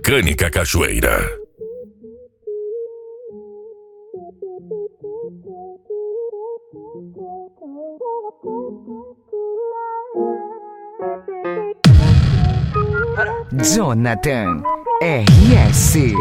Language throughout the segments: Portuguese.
Mecânica Cachoeira. Jonathan RS.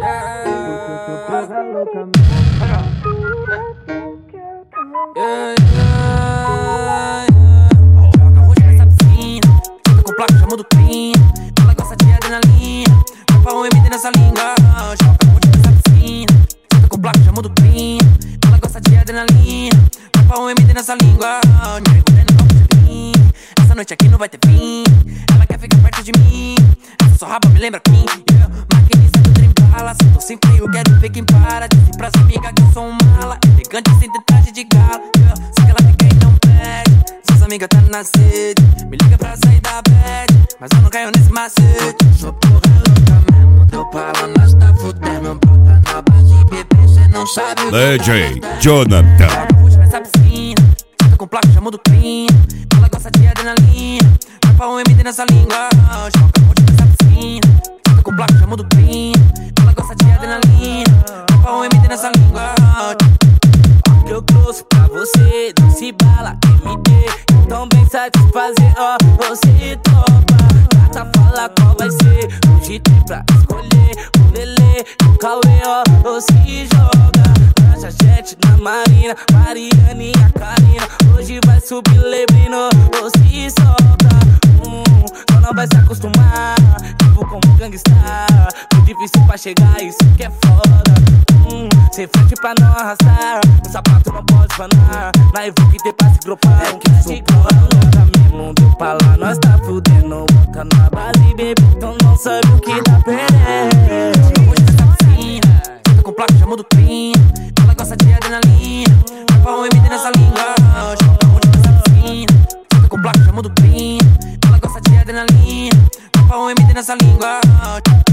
Joga roxo nessa piscina, senta com placa, chama do crime. Ela gosta de adrenalina, copa um MD nessa língua. Joga roxo nessa piscina, senta com placa, chama do crime. Ela gosta de adrenalina, copa um MD nessa língua. Mergulhando no copo de vinho, essa noite aqui não vai ter fim. Ela quer ficar perto de mim, essa sua raba me lembra quem? Maquinista do trem bala, se tô sem freio, quero ver quem para. Disse pras amigas que eu sou um mala, elegante sem ter traje de gala. Sei que ela fica e não pede, suas amigas tá na sede. Me liga pra sair da bad, mas eu não caio nesse macete. Sou porra louca mesmo, deu pala, nós tá fudendo. Bota na base, bebê, cê não sabe o que DJ Jonathan. Joga puxa nessa piscina, senta com placa, chama do crime. Ela gosta de adrenalina, copa um MD nessa língua. Joga puxa nessa piscina, senta com placa, chama do crime. Ela gosta de adrenalina, copa um MD nessa língua. Que eu trouxe pra você, doce bala, MD. Então bem satisfazer, ó, você topa. Gata, fala qual vai ser. Hoje tem pra escolher o Lelê e o Cauê, ó, você joga. Prancha jet na Marina, Mariana e a Karina. Hoje vai subir Lebrino, você solta. Não vai se acostumar, tipo como gangstar. Muito difícil pra chegar, isso que é foda. Sem frente pra não arrastar, o sapato não pode fanar. Na Evoque tem pra se dropar, é que sou porra mesmo, deu pra lá, nós tá fudendo. Bota na base, baby, então não sabe o que tá perdendo. Hoje nessa piscina, senta com placa, chama do crime. Ela gosta de adrenalina, copa um MD nessa língua. Joga hoje nessa piscina, senta com placa, chama do crime. Ela gosta de adrenalina, copa um MD nessa língua.